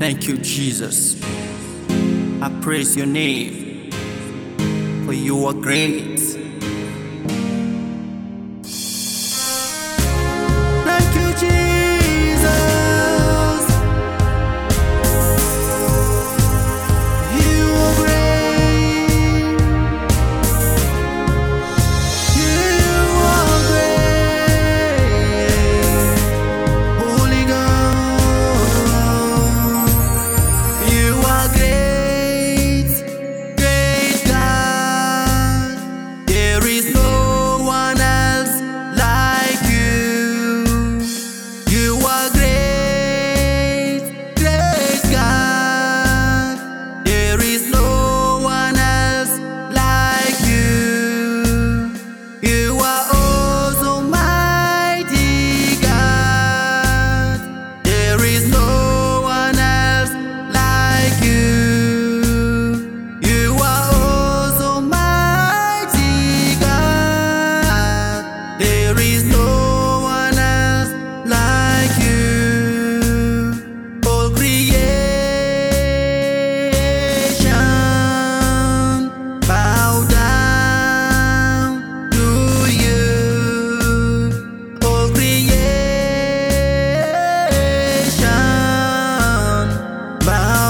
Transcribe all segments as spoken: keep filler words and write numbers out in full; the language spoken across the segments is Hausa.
Thank you, Jesus. I praise your name, for you are great. Thank you, Jesus. You are great. You are great. Holy God. You are great, great God. There is no one else like you. You are great, great God. There is no one else like you. You are oh so mighty God. There is no one else like you. You are oh so mighty God. There is no one else like you. All creation bow down to you. All creation bow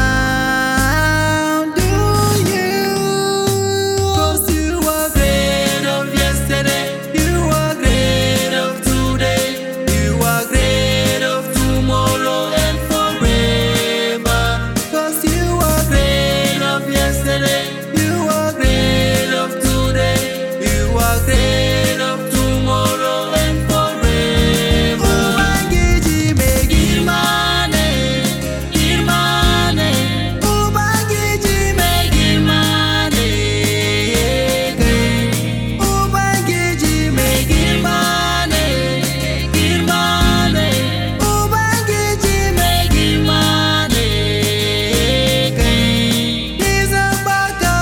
down to you. 'Cause you are great of yesterday, you are great of today, you are great of tomorrow and forever. 'Cause you are great of yesterday, you are great of today, you are great of tomorrow and forever. Ubangiji megimane, imane. Ubangiji megimane, Ubangiji megimane, imane. Ubangiji megimane, Nizambaka,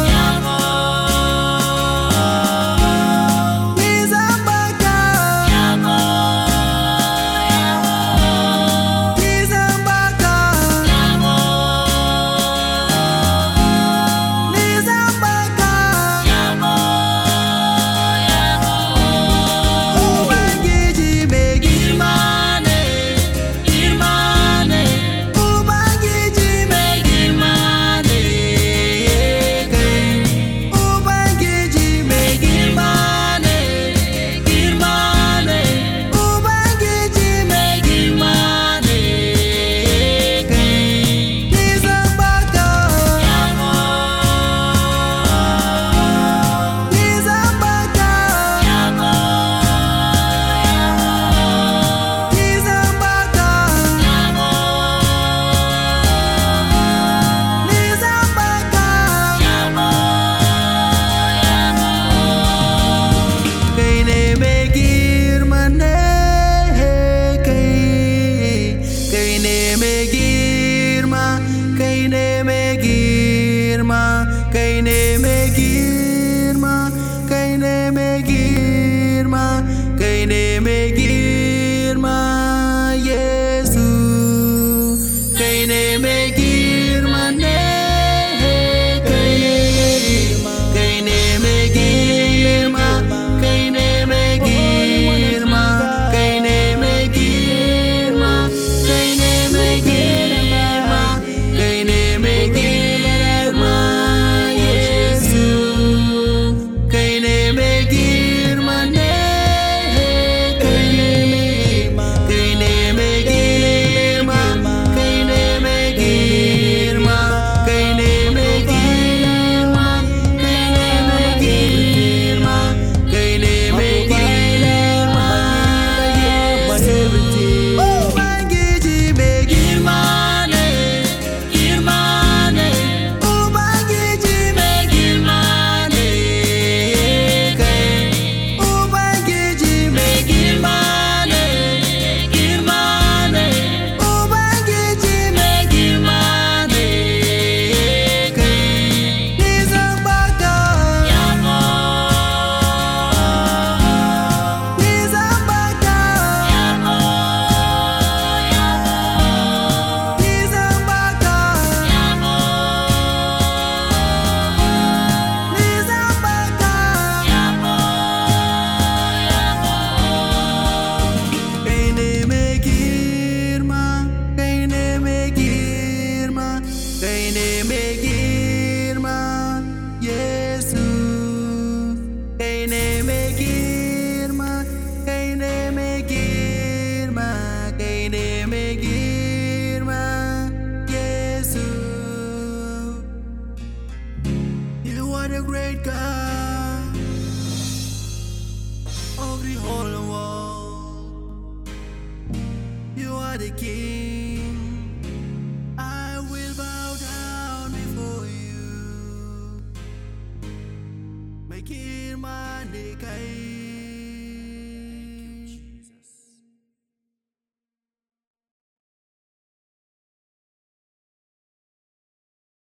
Nizambaka, Nizambaka, Nizambaka. Ubangiji megimane, imane. Ubangiji megimane, Ubangiji megimane, imane. Ubangiji megimane, Nizambaka, Nizambaka, Kaine megirma, kaine megirma, kaine megirma, Yesu. Kaine megirma ne, kaine megirma, kaine megirma, kaine megirma, kaine megirma, kaine megirma, Yesu. are the king. I will bow down before you. Mai girma ne kai.